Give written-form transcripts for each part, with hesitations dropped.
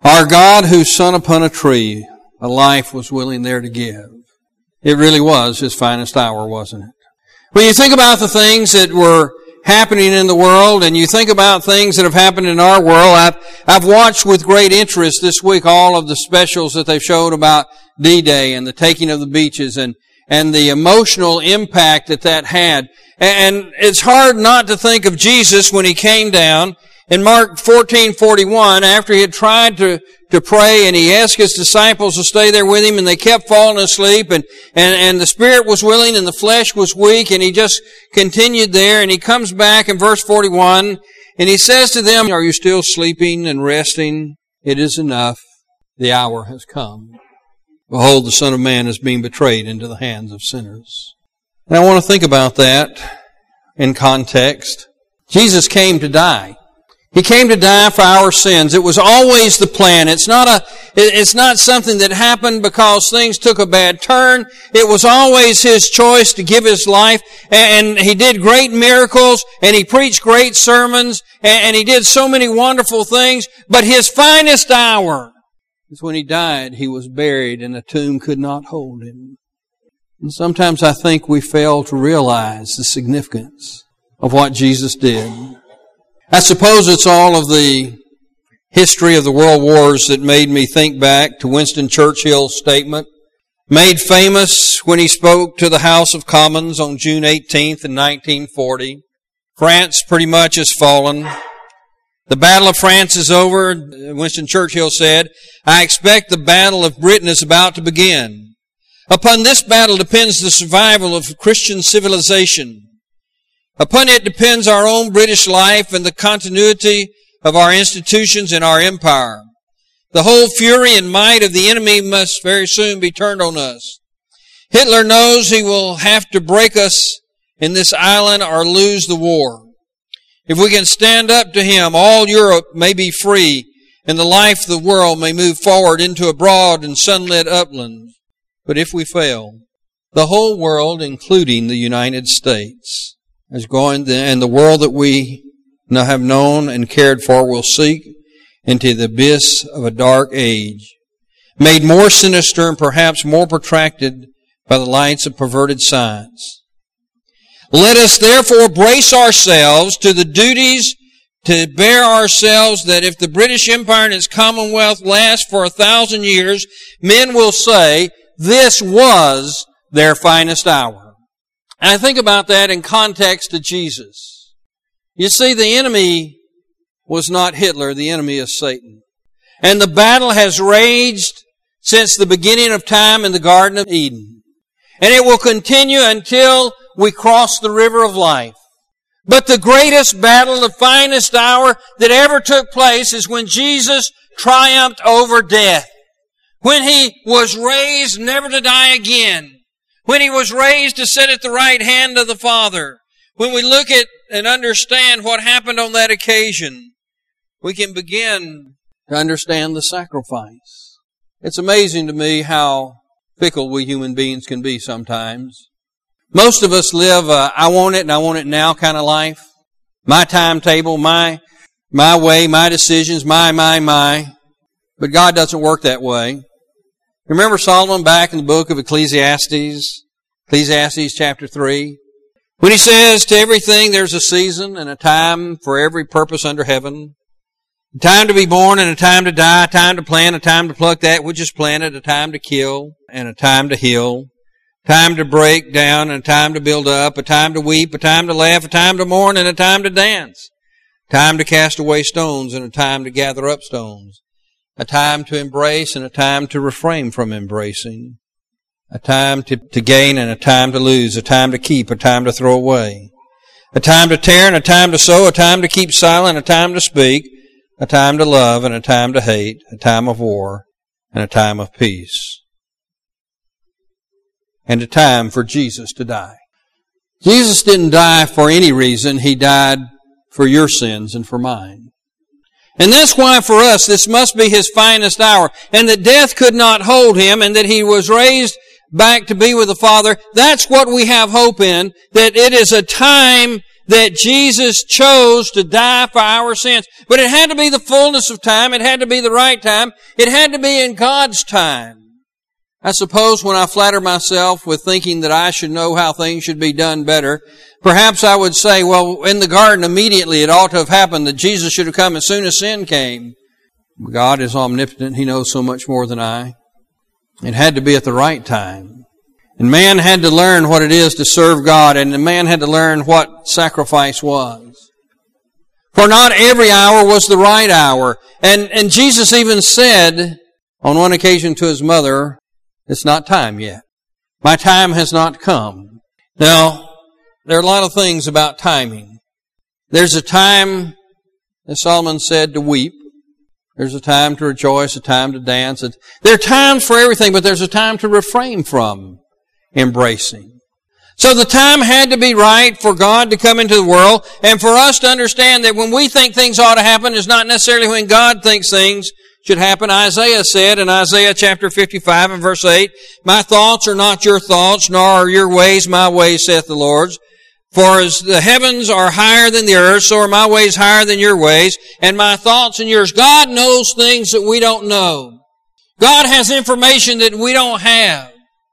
Our God who shone upon a tree, a life was willing there to give. It really was His finest hour, wasn't it? When you think about the things that were happening in the world, and you think about things that have happened in our world, I've watched with great interest this week all of the specials that they've showed about D-Day and the taking of the beaches and the emotional impact that had. And it's hard not to think of Jesus when He came down in Mark 14:41, after He had tried to pray, and He asked His disciples to stay there with Him, and they kept falling asleep, and the spirit was willing and the flesh was weak, and He just continued there, and He comes back in verse 41, and He says to them, "Are you still sleeping and resting? It is enough. The hour has come. Behold, the Son of Man is being betrayed into the hands of sinners." And I want to think about that in context. Jesus came to die. He came to die for our sins. It was always the plan. It's not something that happened because things took a bad turn. It was always His choice to give His life. And He did great miracles, and He preached great sermons, and He did so many wonderful things. But His finest hour is when He died. He was buried, and the tomb could not hold Him. And sometimes I think we fail to realize the significance of what Jesus did. I suppose it's all of the history of the world wars that made me think back to Winston Churchill's statement, made famous when he spoke to the House of Commons on June 18th in 1940. France pretty much has fallen. The Battle of France is over. Winston Churchill said, "I expect the Battle of Britain is about to begin. Upon this battle depends the survival of Christian civilization. Upon it depends our own British life and the continuity of our institutions and our empire. The whole fury and might of the enemy must very soon be turned on us. Hitler knows he will have to break us in this island or lose the war. If we can stand up to him, all Europe may be free, and the life of the world may move forward into a broad and sunlit upland. But if we fail, the whole world, including the United States, is going, and the world that we have known and cared for will sink into the abyss of a dark age, made more sinister and perhaps more protracted by the lights of perverted science. Let us therefore brace ourselves to the duties to bear ourselves, that if the British Empire and its Commonwealth last for 1,000 years, men will say, this was their finest hour." And I think about that in context to Jesus. You see, the enemy was not Hitler. The enemy is Satan. And the battle has raged since the beginning of time in the Garden of Eden. And it will continue until we cross the river of life. But the greatest battle, the finest hour that ever took place is when Jesus triumphed over death. When He was raised never to die again. When He was raised to sit at the right hand of the Father. When we look at and understand what happened on that occasion, we can begin to understand the sacrifice. It's amazing to me how fickle we human beings can be sometimes. Most of us live I want it and I want it now kind of life. My timetable, my way, my decisions, my. But God doesn't work that way. Remember Solomon back in the book of Ecclesiastes chapter 3, when he says, to everything there's a season and a time for every purpose under heaven. A time to be born and a time to die, a time to plant, a time to pluck that which is planted, a time to kill and a time to heal, a time to break down and a time to build up, a time to weep, a time to laugh, a time to mourn and a time to dance, a time to cast away stones and a time to gather up stones, a time to embrace and a time to refrain from embracing, a time to gain and a time to lose, a time to keep, a time to throw away, a time to tear and a time to sow, a time to keep silent, a time to speak, a time to love and a time to hate, a time of war and a time of peace, and a time for Jesus to die. Jesus didn't die for any reason. He died for your sins and for mine. And that's why for us this must be His finest hour. And that death could not hold Him, and that He was raised back to be with the Father. That's what we have hope in, that it is a time that Jesus chose to die for our sins. But it had to be the fullness of time. It had to be the right time. It had to be in God's time. I suppose when I flatter myself with thinking that I should know how things should be done better, perhaps I would say, well, in the garden immediately it ought to have happened that Jesus should have come as soon as sin came. God is omnipotent. He knows so much more than I. It had to be at the right time. And man had to learn what it is to serve God, and the man had to learn what sacrifice was. For not every hour was the right hour. And Jesus even said on one occasion to his mother, it's not time yet. My time has not come. Now, there are a lot of things about timing. There's a time, as Solomon said, to weep. There's a time to rejoice, a time to dance. There are times for everything, but there's a time to refrain from embracing. So the time had to be right for God to come into the world, and for us to understand that when we think things ought to happen is not necessarily when God thinks things should happen. Isaiah said in Isaiah chapter 55 and verse 8, my thoughts are not your thoughts, nor are your ways my ways, saith the Lord. For as the heavens are higher than the earth, so are my ways higher than your ways, and my thoughts than yours. God knows things that we don't know. God has information that we don't have.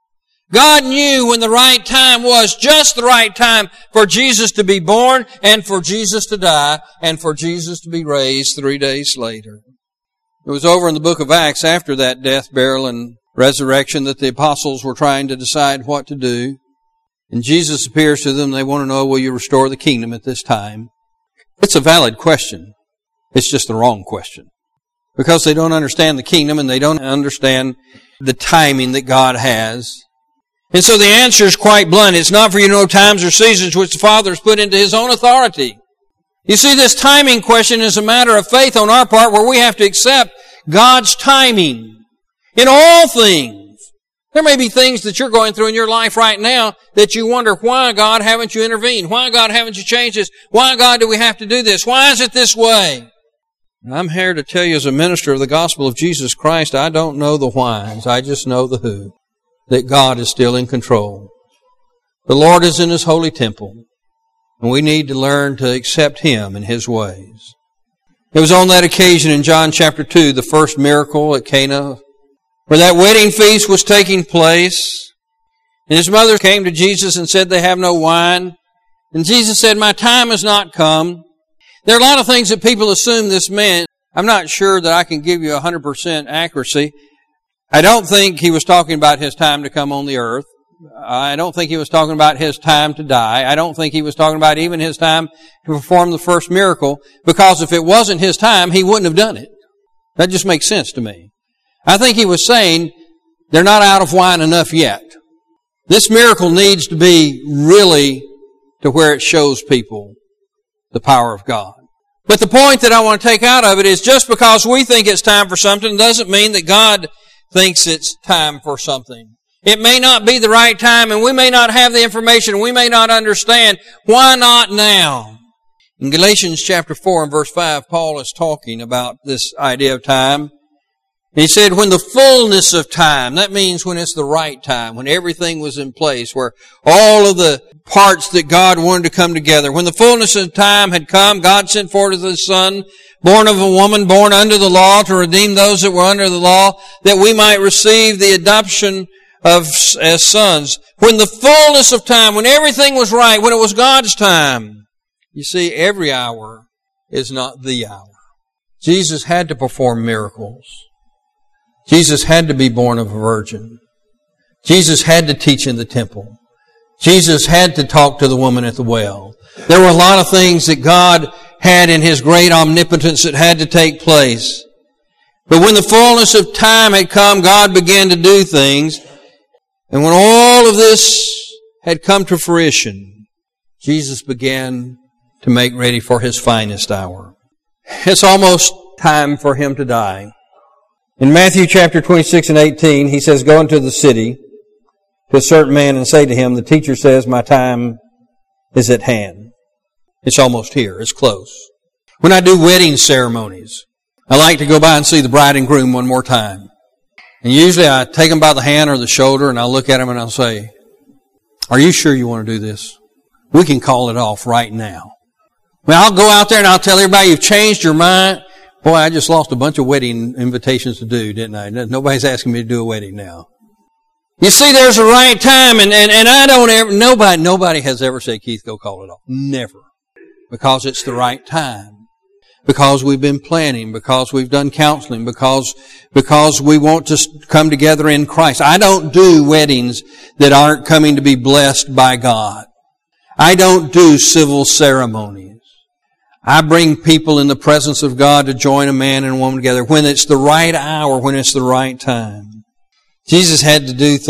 God knew when the right time was, just the right time for Jesus to be born, and for Jesus to die, and for Jesus to be raised 3 days later. It was over in the book of Acts after that death, burial, and resurrection that the apostles were trying to decide what to do. And Jesus appears to them. They want to know, will you restore the kingdom at this time? It's a valid question. It's just the wrong question. Because they don't understand the kingdom and they don't understand the timing that God has. And so the answer is quite blunt. It's not for you to know times or seasons which the Father has put into His own authority. You see, this timing question is a matter of faith on our part where we have to accept God's timing in all things. There may be things that you're going through in your life right now that you wonder, why, God, haven't you intervened? Why, God, haven't you changed this? Why, God, do we have to do this? Why is it this way? And I'm here to tell you as a minister of the gospel of Jesus Christ, I don't know the whys. I just know the who. That God is still in control. The Lord is in His holy temple. And we need to learn to accept Him and His ways. It was on that occasion in John chapter 2, the first miracle at Cana, where that wedding feast was taking place. And his mother came to Jesus and said, they have no wine. And Jesus said, my time has not come. There are a lot of things that people assume this meant. I'm not sure that I can give you 100% accuracy. I don't think He was talking about His time to come on the earth. I don't think He was talking about His time to die. I don't think He was talking about even His time to perform the first miracle, because if it wasn't His time, He wouldn't have done it. That just makes sense to me. I think He was saying, they're not out of wine enough yet. This miracle needs to be really to where it shows people the power of God. But the point that I want to take out of it is just because we think it's time for something doesn't mean that God thinks it's time for something. It may not be the right time, and we may not have the information, we may not understand. Why not now? In Galatians chapter 4 and verse 5, Paul is talking about this idea of time. He said, when the fullness of time, that means when it's the right time, when everything was in place, where all of the parts that God wanted to come together. When the fullness of time had come, God sent forth His Son, born of a woman, born under the law, to redeem those that were under the law, that we might receive the adoption as sons. When the fullness of time, when everything was right, when it was God's time. You see, every hour is not the hour. Jesus had to perform miracles. Jesus had to be born of a virgin. Jesus had to teach in the temple. Jesus had to talk to the woman at the well. There were a lot of things that God had in His great omnipotence that had to take place. But when the fullness of time had come, God began to do things. And when all of this had come to fruition, Jesus began to make ready for His finest hour. It's almost time for Him to die. In Matthew chapter 26 and 18, He says, go into the city to a certain man and say to him, the teacher says, my time is at hand. It's almost here. It's close. When I do wedding ceremonies, I like to go by and see the bride and groom one more time. And usually I take them by the hand or the shoulder and I'll look at them and I'll say, are you sure you want to do this? we can call it off right now. Well, I'll go out there and I'll tell everybody you've changed your mind. Boy, I just lost a bunch of wedding invitations to do, didn't I? Nobody's asking me to do a wedding now. You see, there's a right time, and I don't ever, nobody has ever said, Keith, go call it off. Never. Because it's the right time. Because we've been planning, because we've done counseling, because we want to come together in Christ. I don't do weddings that aren't coming to be blessed by God. I don't do civil ceremonies. I bring people in the presence of God to join a man and a woman together when it's the right hour, when it's the right time. Jesus had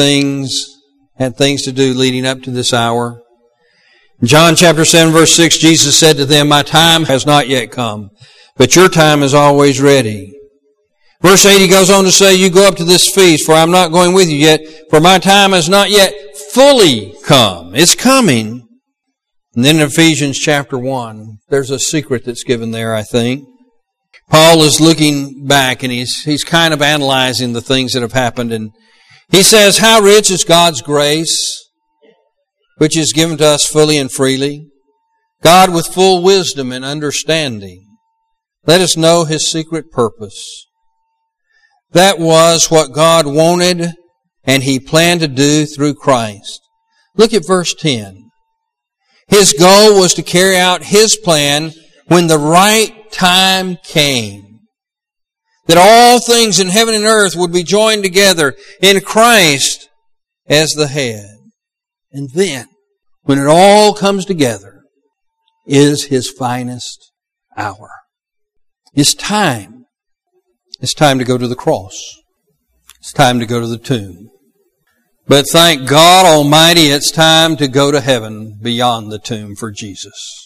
things to do leading up to this hour. In John chapter 7 verse 6, Jesus said to them, my time has not yet come, but your time is always ready. Verse 8, he goes on to say, you go up to this feast, for I'm not going with you yet, for my time has not yet fully come. It's coming. And then in Ephesians chapter 1, there's a secret that's given there, I think. Paul is looking back and he's kind of analyzing the things that have happened. And he says, how rich is God's grace, which is given to us fully and freely. God with full wisdom and understanding. Let us know His secret purpose. That was what God wanted and He planned to do through Christ. Look at verse 10. His goal was to carry out His plan when the right time came. That all things in heaven and earth would be joined together in Christ as the head. And then, when it all comes together, is His finest hour. It's time. It's time to go to the cross. It's time to go to the tomb. But thank God Almighty, it's time to go to heaven beyond the tomb for Jesus.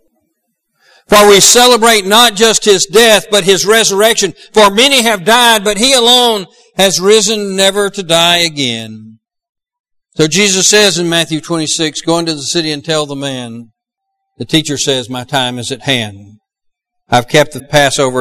For we celebrate not just His death, but His resurrection. For many have died, but He alone has risen never to die again. So Jesus says in Matthew 26, go into the city and tell the man, the teacher says, my time is at hand. I've kept the Passover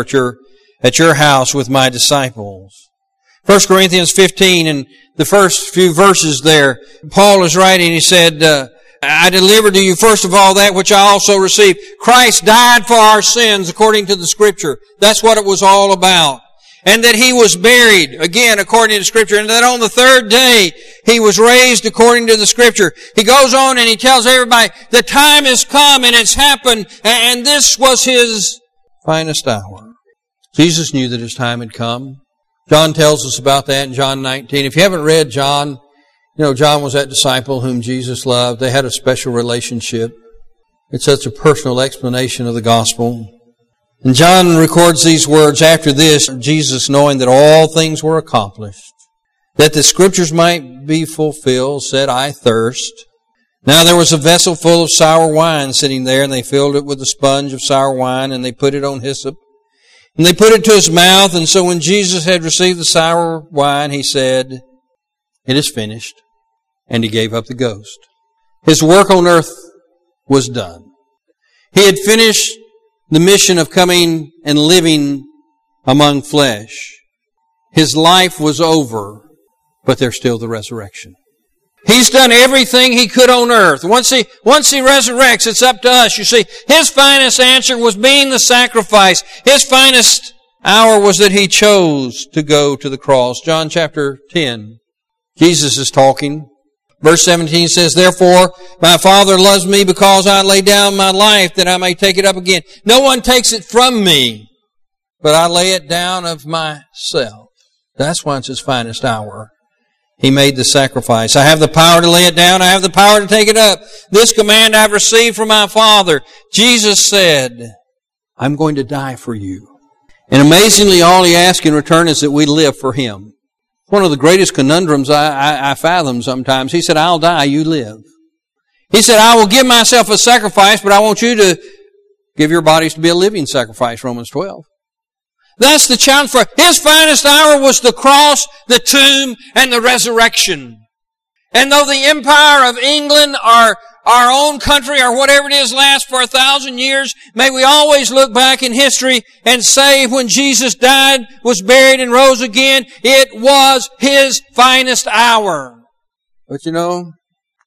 at your house with my disciples. 1 Corinthians 15 and the first few verses there, Paul is writing, he said, I delivered to you first of all that which I also received. Christ died for our sins according to the Scripture. That's what it was all about. And that He was buried, again, according to the Scripture. And that on the third day, He was raised according to the Scripture. He goes on and he tells everybody, the time has come and it's happened. And this was His finest hour. Jesus knew that His time had come. John tells us about that in John 19. If you haven't read John, John was that disciple whom Jesus loved. They had a special relationship. It's such a personal explanation of the gospel. And John records these words, after this, Jesus, knowing that all things were accomplished, that the Scriptures might be fulfilled, said, I thirst. Now there was a vessel full of sour wine sitting there, and they filled it with a sponge of sour wine, and they put it on hyssop. And they put it to His mouth, and so when Jesus had received the sour wine, He said, it is finished. And He gave up the ghost. His work on earth was done. He had finished the mission of coming and living among flesh. His life was over, but there's still the resurrection. He's done everything He could on earth. Once he resurrects, it's up to us. You see, His finest answer was being the sacrifice. His finest hour was that He chose to go to the cross. John chapter 10, Jesus is talking. Verse 17 says, therefore, my Father loves me because I lay down my life that I may take it up again. No one takes it from me, but I lay it down of myself. That's why it's His finest hour. He made the sacrifice. I have the power to lay it down. I have the power to take it up. This command I've received from my Father. Jesus said, I'm going to die for you. And amazingly, all He asks in return is that we live for Him. One of the greatest conundrums I fathom sometimes. He said, I'll die, you live. He said, I will give myself a sacrifice, but I want you to give your bodies to be a living sacrifice, Romans 12. That's the challenge for His finest hour was the cross, the tomb, and the resurrection. And though the empire of England or our own country or whatever it is lasts for 1,000 years, may we always look back in history and say when Jesus died, was buried, and rose again, it was His finest hour. But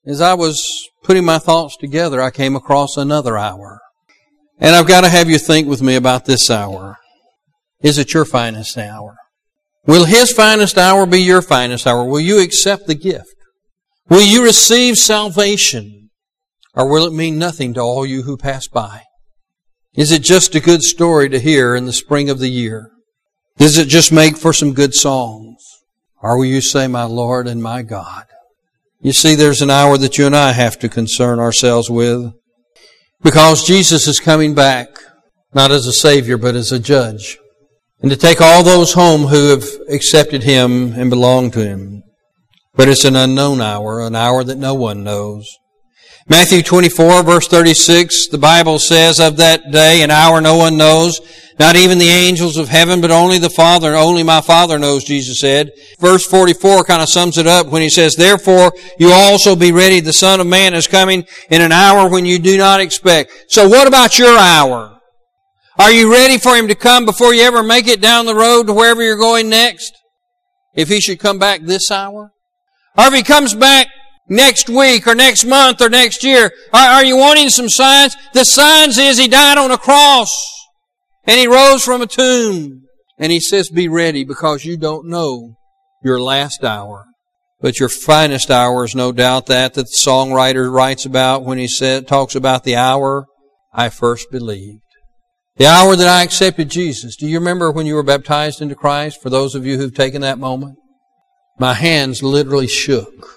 as I was putting my thoughts together, I came across another hour. And I've got to have you think with me about this hour. Is it your finest hour? Will His finest hour be your finest hour? Will you accept the gift? Will you receive salvation? Or will it mean nothing to all you who pass by? Is it just a good story to hear in the spring of the year? Does it just make for some good songs? Or will you say, my Lord and my God? You see, there's an hour that you and I have to concern ourselves with, because Jesus is coming back, not as a Savior, but as a judge, and to take all those home who have accepted Him and belong to Him. But it's an unknown hour, an hour that no one knows. Matthew 24, verse 36, the Bible says, of that day, an hour no one knows, not even the angels of heaven, but only the Father, and only my Father knows, Jesus said. Verse 44 kind of sums it up when He says, therefore you also be ready, the Son of Man is coming in an hour when you do not expect. So what about your hour? Are you ready for Him to come before you ever make it down the road to wherever you're going next? If He should come back this hour? Or if He comes back next week or next month or next year, are you wanting some signs? The signs is He died on a cross and He rose from a tomb. And He says, be ready, because you don't know your last hour. But your finest hour is no doubt that the songwriter writes about when he talks about the hour I first believed. The hour that I accepted Jesus. Do you remember when you were baptized into Christ? For those of you who've taken that moment, my hands literally shook.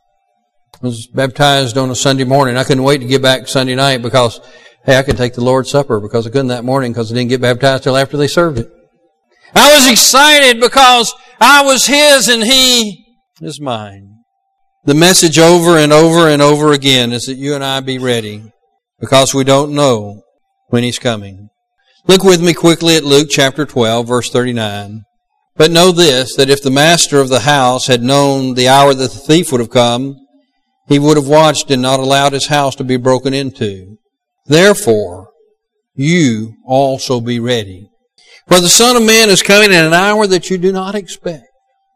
I was baptized on a Sunday morning. I couldn't wait to get back Sunday night because, hey, I could take the Lord's Supper, because I couldn't that morning because I didn't get baptized till after they served it. I was excited because I was His and He is mine. The message over and over and over again is that you and I be ready, because we don't know when He's coming. Look with me quickly at Luke chapter 12, verse 39. But know this, that if the master of the house had known the hour that the thief would have come, he would have watched and not allowed his house to be broken into. Therefore, you also be ready, for the Son of Man is coming in an hour that you do not expect.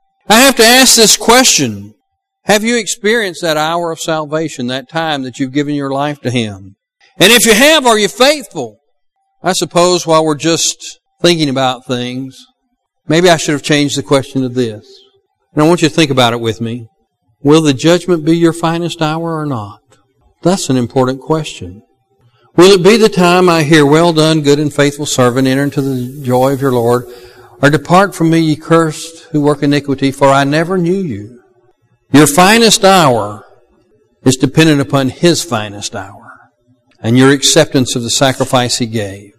I have to ask this question. Have you experienced that hour of salvation, that time that you've given your life to Him? And if you have, are you faithful? I suppose while we're just thinking about things, maybe I should have changed the question to this. And I want you to think about it with me. Will the judgment be your finest hour or not? That's an important question. Will it be the time I hear, well done, good and faithful servant, enter into the joy of your Lord, or depart from me, ye cursed, who work iniquity, for I never knew you. Your finest hour is dependent upon His finest hour and your acceptance of the sacrifice He gave.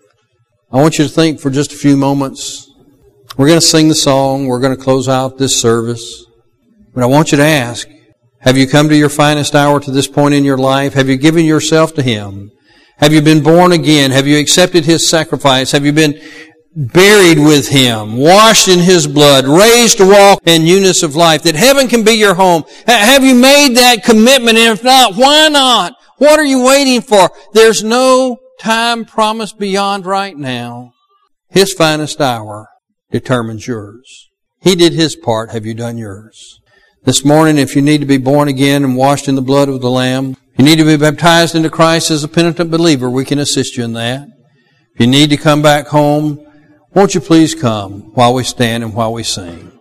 I want you to think for just a few moments. We're going to sing the song. We're going to close out this service. But I want you to ask, have you come to your finest hour to this point in your life? Have you given yourself to Him? Have you been born again? Have you accepted His sacrifice? Have you been buried with Him, washed in His blood, raised to walk in newness of life, that heaven can be your home? Have you made that commitment? And if not, why not? What are you waiting for? There's no time promised beyond right now. His finest hour determines yours. He did His part. Have you done yours? This morning, if you need to be born again and washed in the blood of the Lamb, you need to be baptized into Christ as a penitent believer, we can assist you in that. If you need to come back home, won't you please come while we stand and while we sing?